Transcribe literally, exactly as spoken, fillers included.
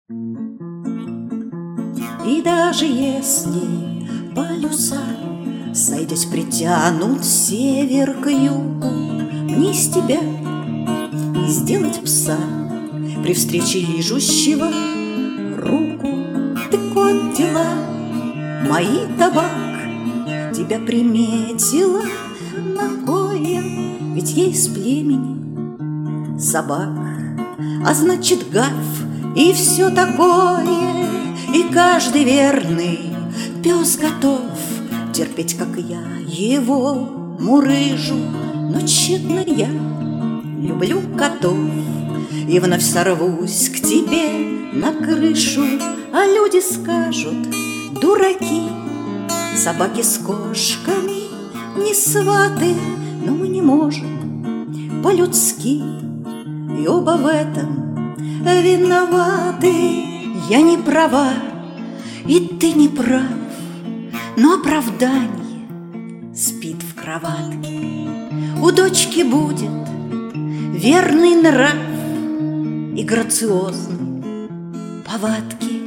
И даже если полюса, сойдясь, притянут север к югу, мне из тебя не сделать пса при встрече лижущего руку. Ты кот, дела мои, табак, тебя приметила ногое, ведь я из племени собак, а значит гав и все такое. И каждый верный пес готов терпеть, как я, его мурыжу. Но тщетно я люблю котов и вновь сорвусь к тебе на крышу. А люди скажут: дураки, собаки с кошками не сваты. Но мы не можем по-людски, и оба в этом виноваты. Я не права, и ты не прав, но оправдание спит в кроватке. У дочки будет верный нрав и грациозные повадки.